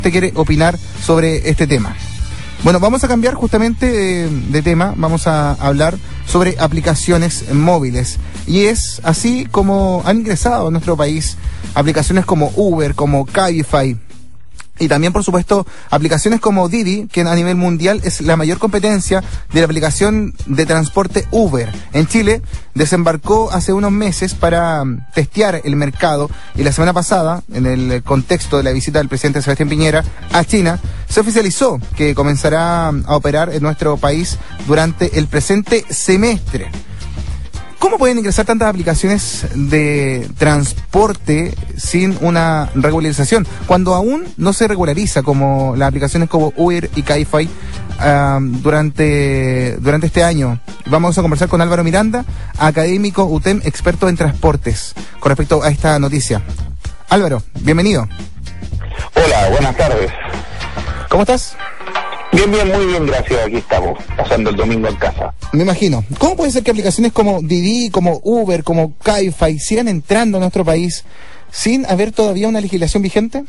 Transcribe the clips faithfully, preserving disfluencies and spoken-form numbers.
Te quiere opinar sobre este tema. Bueno, vamos a cambiar justamente de, de tema, vamos a hablar sobre aplicaciones móviles. Y es así como han ingresado a nuestro país aplicaciones como Uber, como Cabify, y también, por supuesto, aplicaciones como Didi, que a nivel mundial es la mayor competencia de la aplicación de transporte Uber. En Chile desembarcó hace unos meses para testear el mercado y la semana pasada, en el contexto de la visita del presidente Sebastián Piñera a China, se oficializó que comenzará a operar en nuestro país durante el presente semestre. ¿Cómo pueden ingresar tantas aplicaciones de transporte sin una regularización? Cuando aún no se regulariza, como las aplicaciones como Uber y Cabify uh, durante, durante este año. Vamos a conversar con Álvaro Miranda, académico U T E M, experto en transportes, con respecto a esta noticia. Álvaro, bienvenido. Hola, buenas tardes. ¿Cómo estás? Bien, bien, muy bien, gracias. Aquí estamos, pasando el domingo en casa. Me imagino. ¿Cómo puede ser que aplicaciones como Didi, como Uber, como Cabify sigan entrando a nuestro país sin haber todavía una legislación vigente?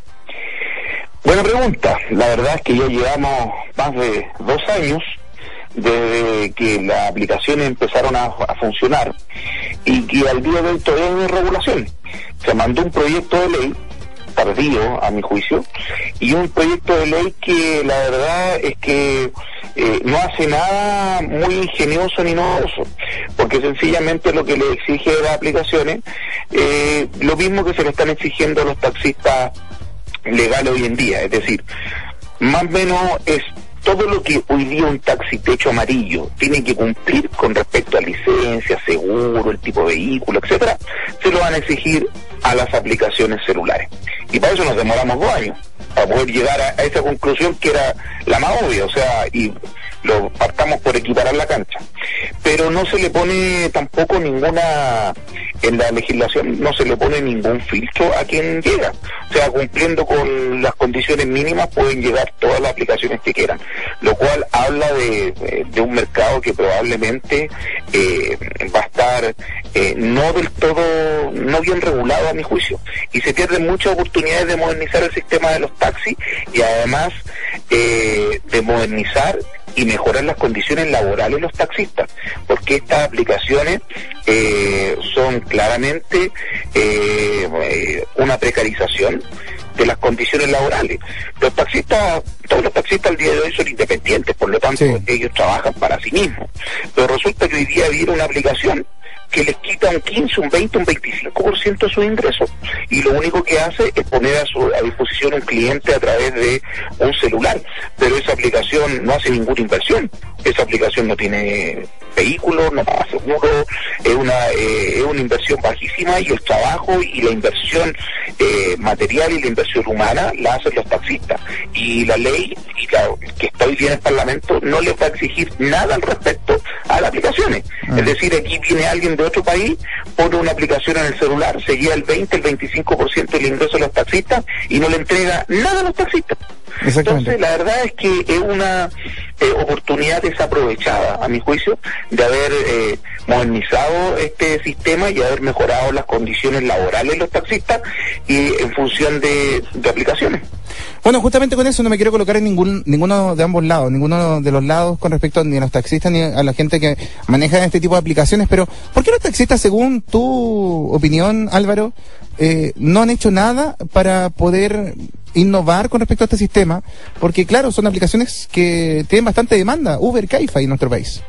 Buena pregunta. La verdad es que ya llevamos más de dos años desde que las aplicaciones empezaron a, a funcionar y que al día de hoy todavía no hay regulación. Se mandó un proyecto de ley tardío, a mi juicio, y un proyecto de ley que la verdad es que eh, no hace nada muy ingenioso ni novedoso, porque sencillamente lo que le exige a las aplicaciones, eh, lo mismo que se le están exigiendo a los taxistas legales hoy en día, es decir, más o menos es todo lo que hoy día un taxi techo amarillo tiene que cumplir con respecto a licencia, seguro, el tipo de vehículo, etcétera, se lo van a exigir a las aplicaciones celulares. Y para eso nos demoramos dos años, para poder llegar a, a esa conclusión que era la más obvia, o sea, y lo partamos por equiparar la cancha. Pero no se le pone tampoco ninguna, en la legislación no se le pone ningún filtro a quien llega. O sea, cumpliendo con las condiciones mínimas pueden llegar todas las aplicaciones que quieran, lo cual habla de, de un mercado que probablemente eh, va a estar eh, no del todo, no bien regulado a mi juicio, y se pierden muchas oportunidades de modernizar el sistema de los taxis y además eh, de modernizar y mejorar las condiciones laborales de los taxistas, porque estas aplicaciones eh, son claramente eh, una precarización de las condiciones laborales. Los taxistas, todos los taxistas al día de hoy son independientes, por lo tanto sí, ellos trabajan para sí mismos, pero resulta que hoy día viene una aplicación que les quita un quince, un veinte, un veinticinco por ciento de sus ingresos, y lo único que hace es poner a su a disposición un cliente a través de un celular, pero esa aplicación no hace ninguna inversión, esa aplicación no tiene vehículo, no paga seguro, es una eh, es una inversión bajísima, y el trabajo y la inversión eh, material y la inversión humana la hacen los taxistas, y la ley y la, que está hoy día en el Parlamento no les va a exigir nada al respecto a las aplicaciones. Ah. Es decir, aquí viene alguien de otro país, pone una aplicación en el celular, se lleva el veinte, el veinticinco por ciento del ingreso de los taxistas y no le entrega nada a los taxistas. Entonces, la verdad es que es una eh, oportunidad desaprovechada, a mi juicio, de haber eh, modernizado este sistema y haber mejorado las condiciones laborales de los taxistas y en función de, de aplicaciones. Bueno, justamente con eso no me quiero colocar en ningún ninguno de ambos lados, ninguno de los lados con respecto ni a los taxistas ni a la gente que maneja este tipo de aplicaciones, pero ¿por qué los taxistas, según tu opinión, Álvaro, eh, no han hecho nada para poder innovar con respecto a este sistema? Porque claro, son aplicaciones que tienen bastante demanda, Uber, Cabify en nuestro país.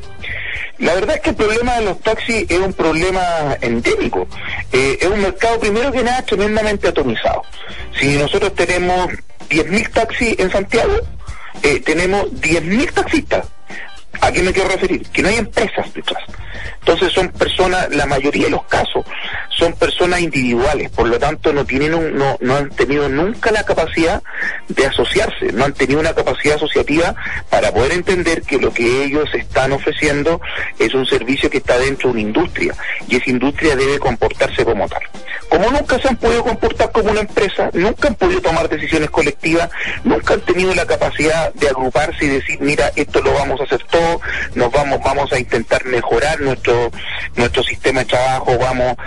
La verdad es que el problema de los taxis es un problema endémico. Eh, es un mercado, primero que nada, tremendamente atomizado. Si nosotros tenemos diez mil taxis en Santiago, eh, tenemos diez mil taxistas. ¿A qué me quiero referir? Que no hay empresas detrás. Entonces son personas, la mayoría de los casos, son personas individuales, por lo tanto no tienen un, no, no han tenido nunca la capacidad de asociarse, no han tenido una capacidad asociativa para poder entender que lo que ellos están ofreciendo es un servicio que está dentro de una industria, y esa industria debe comportarse como tal. Como nunca se han podido comportar como una empresa, nunca han podido tomar decisiones colectivas, nunca han tenido la capacidad de agruparse y decir, mira, esto lo vamos a hacer todo, nos vamos, vamos a intentar mejorar nuestro nuestro sistema de trabajo, vamos, vamos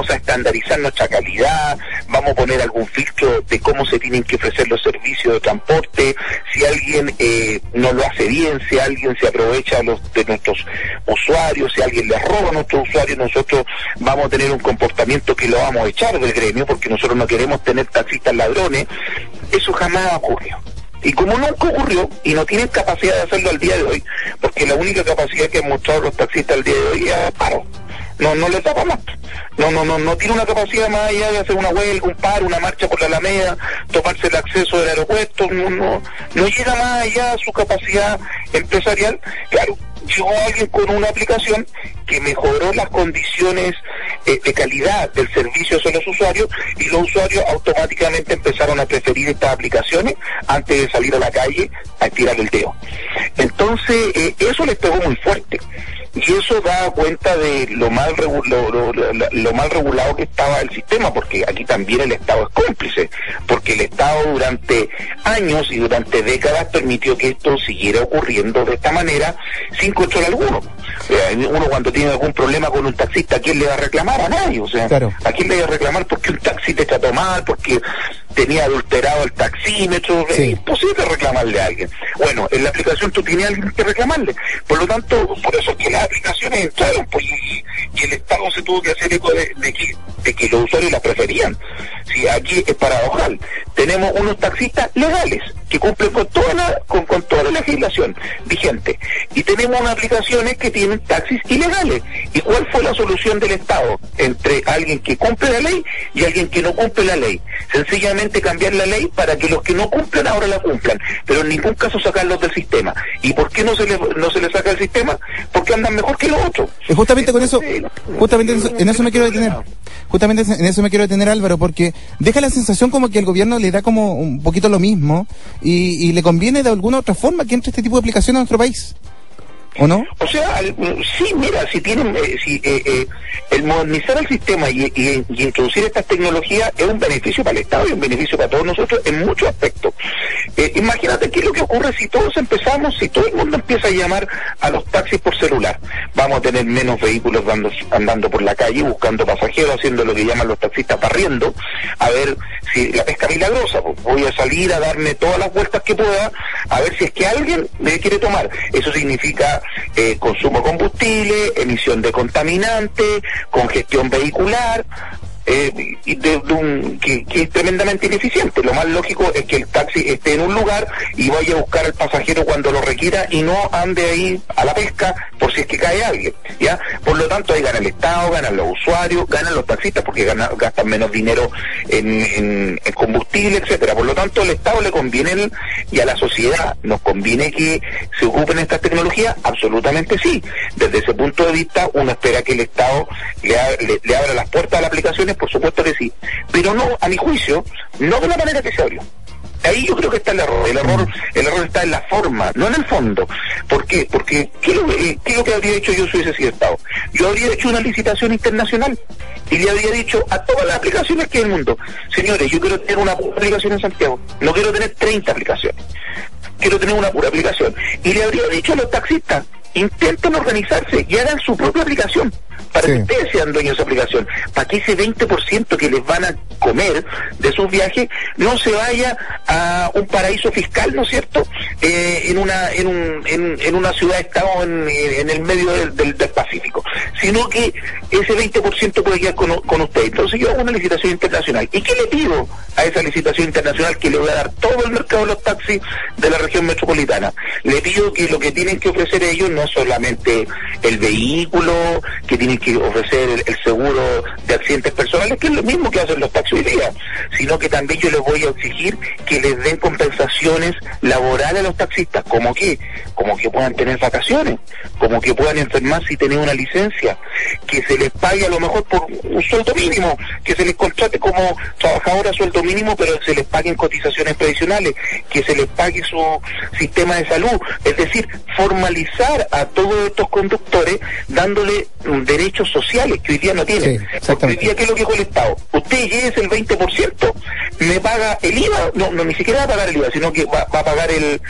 vamos a estandarizar nuestra calidad, vamos a poner algún filtro de cómo se tienen que ofrecer los servicios de transporte, si alguien eh, no lo hace bien, si alguien se aprovecha de, los, de nuestros usuarios, si alguien les roba a nuestros usuarios, nosotros vamos a tener un comportamiento que lo vamos a echar del gremio, porque nosotros no queremos tener taxistas ladrones. Eso jamás ocurrió. Y como nunca ocurrió, y no tienen capacidad de hacerlo al día de hoy, porque la única capacidad que han mostrado los taxistas al día de hoy es paro. No, no les da para más. No, no, no, no tiene una capacidad más allá de hacer una huelga, un paro, una marcha por la Alameda, tomarse el acceso del aeropuerto, no, no, no llega más allá a su capacidad empresarial. Claro, llegó alguien con una aplicación que mejoró las condiciones eh, de calidad del servicio hacia los usuarios, y los usuarios automáticamente empezaron a preferir estas aplicaciones antes de salir a la calle a tirar el dedo. Entonces, eh, eso les pegó muy fuerte. Y eso da cuenta de lo mal, regu lo, lo, lo, lo mal regulado que estaba el sistema, porque aquí también el Estado es cómplice, porque el Estado durante años y durante décadas permitió que esto siguiera ocurriendo de esta manera sin control alguno. Eh, uno cuando tiene algún problema con un taxista, ¿a quién le va a reclamar? A nadie. O sea, claro. ¿A quién le va a reclamar porque un taxi te trató mal, porque tenía adulterado el taxímetro? Sí. Es imposible reclamarle a alguien. Bueno, en la aplicación tú tienes a alguien que reclamarle. Por lo tanto, por eso es que las aplicaciones entraron, pues, y, y el Estado se tuvo que hacer eco de, de, que, de que los usuarios las preferían. Sí, aquí es paradojal. Tenemos unos taxistas legales que cumplen con toda la, con, con toda la legislación vigente, y tenemos unas aplicaciones que tienen taxis ilegales. ¿Y cuál fue la solución del Estado entre alguien que cumple la ley y alguien que no cumple la ley? Sencillamente cambiar la ley para que los que no cumplan ahora la cumplan, pero en ningún caso sacarlos del sistema. ¿Y por qué no se les no se les saca del sistema? Porque andan mejor que los otros. Y justamente con eso, justamente en eso, en eso me quiero detener. Justamente en eso me quiero detener, Álvaro, porque deja la sensación como que el gobierno le da como un poquito lo mismo y, y le conviene de alguna otra forma que entre este tipo de aplicaciones a nuestro país. ¿O no? O sea, al, sí, mira, si tienen, eh, si eh, eh, el modernizar el sistema y, y, y introducir estas tecnologías es un beneficio para el Estado y un beneficio para todos nosotros en muchos aspectos. Eh, imagínate qué es lo que ocurre si todos empezamos, si todo el mundo empieza a llamar a los taxis por celular. Vamos a tener menos vehículos dando, andando por la calle buscando pasajeros, haciendo lo que llaman los taxistas parriendo, a ver si la pesca milagrosa, pues voy a salir a darme todas las vueltas que pueda, a ver si es que alguien me quiere tomar. Eso significa Eh, consumo de combustible, emisión de contaminantes, congestión vehicular, eh, y de, de un, que, que es tremendamente ineficiente. Lo más lógico es que el taxi esté en un lugar y vaya a buscar al pasajero cuando lo requiera y no ande ahí a la pesca por si es que cae alguien, ¿ya? Por lo tanto, ahí gana el Estado, ganan los usuarios, ganan los taxistas porque ganan, gastan menos dinero en, en, en combustible, etcétera. Por lo tanto, al Estado le conviene el, y a la sociedad nos conviene que se ocupen estas tecnologías. Absolutamente sí. Desde ese punto de vista, uno espera que el Estado le, le, le abra las puertas a las aplicaciones, por supuesto que sí, pero no, a mi juicio, no de la manera que se abrió. Ahí yo creo que está el error. El error, el error está en la forma, no en el fondo. ¿Por qué? Porque ¿qué es lo, eh, ¿qué es lo que habría hecho yo si hubiese sido Estado? Yo habría hecho una licitación internacional y le habría dicho a todas las aplicaciones que hay en el mundo: señores, yo quiero tener una pura aplicación en Santiago, no quiero tener treinta aplicaciones, quiero tener una pura aplicación. Y le habría dicho a los taxistas: intenten organizarse y hagan su propia aplicación, para sí. que ustedes sean dueños de esa aplicación, para que ese veinte por ciento que les van a comer de sus viajes no se vaya a un paraíso fiscal, ¿no es cierto?, eh, en una en, un, en, en una ciudad-estado en, en el medio del, del, del Pacífico, sino que ese veinte por ciento puede quedar con, con ustedes. Entonces yo hago una licitación internacional. ¿Y qué le pido a esa licitación internacional que le voy a dar todo el mercado de los taxis de la región metropolitana? Le pido que lo que tienen que ofrecer ellos no solamente el vehículo, que tienen que ofrecer el, el seguro de accidentes personales, que es lo mismo que hacen los taxis hoy día, sino que también yo les voy a exigir que les den compensaciones laborales a los taxistas, como que, como que puedan tener vacaciones, como que puedan enfermarse y tener una licencia, que se les pague a lo mejor por un sueldo mínimo, que se les contrate como trabajador a sueldo mínimo, pero se les paguen cotizaciones previsionales, que se les pague su sistema de salud, es decir, formalizar a todos estos conductores dándole um, derechos sociales que hoy día no tienen. Sí, porque hoy día, ¿qué es lo que dijo el Estado? Usted llegue el veinte por ciento, me paga el I V A, no, no ni siquiera va a pagar el I V A, sino que va, va a pagar el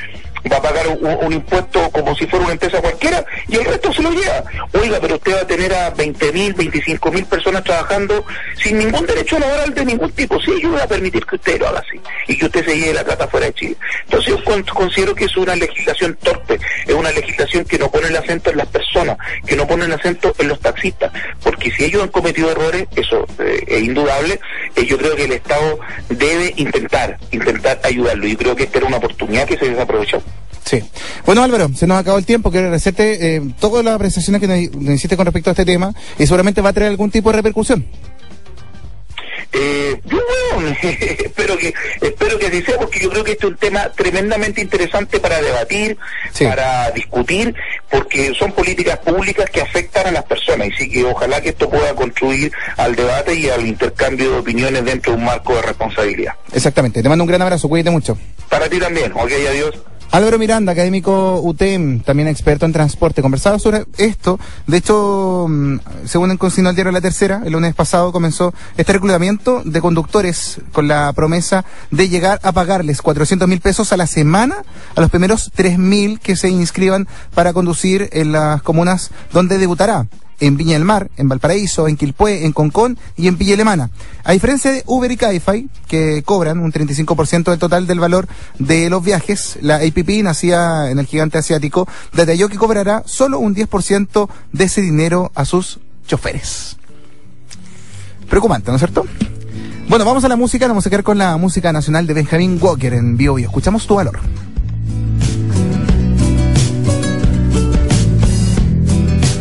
va a pagar un, un impuesto como si fuera una empresa cualquiera y el resto se lo lleva. Oiga, pero usted va a tener a veinte mil, veinticinco mil personas trabajando sin ningún derecho laboral de ningún tipo. Sí, yo voy a permitir que usted lo haga así y que usted se lleve la plata fuera de Chile. Entonces yo con, considero que es una legislación torpe, es una legislación que no pone el acento en las personas, que no pone el acento en los taxistas, porque si ellos han cometido errores, eso eh, es indudable, eh, yo creo que el Estado debe intentar, intentar ayudarlo, y creo que esta era una oportunidad que se desaprovechó. Sí. Bueno, Álvaro, se nos acabó el tiempo. Quiero agradecerte eh, todas las apreciaciones que nos, nos hiciste con respecto a este tema, y seguramente va a traer algún tipo de repercusión. Eh, yo bueno, espero que espero que así sea, porque yo creo que este es un tema tremendamente interesante para debatir, sí, para discutir, porque son políticas públicas que afectan a las personas, y sí que ojalá que esto pueda contribuir al debate y al intercambio de opiniones dentro de un marco de responsabilidad. Exactamente, te mando un gran abrazo, cuídate mucho. Para ti también, ok, adiós. Álvaro Miranda, académico U T E M, también experto en transporte, conversaba sobre esto. De hecho, según consignó el diario La Tercera, el lunes pasado comenzó este reclutamiento de conductores con la promesa de llegar a pagarles cuatrocientos mil pesos a la semana a los primeros tres mil que se inscriban para conducir en las comunas donde debutará: en Viña del Mar, en Valparaíso, en Quilpué, en Concón y en Villa Alemana. A diferencia de Uber y Cabify, que cobran un treinta y cinco por ciento del total del valor de los viajes, la A P P, nacida en el gigante asiático, detalló que cobrará solo un diez por ciento de ese dinero a sus choferes. Preocupante, ¿no es cierto? Bueno, vamos a la música, vamos a quedar con la música nacional de Benjamín Walker en Bio Bio. Escuchamos Tu Valor.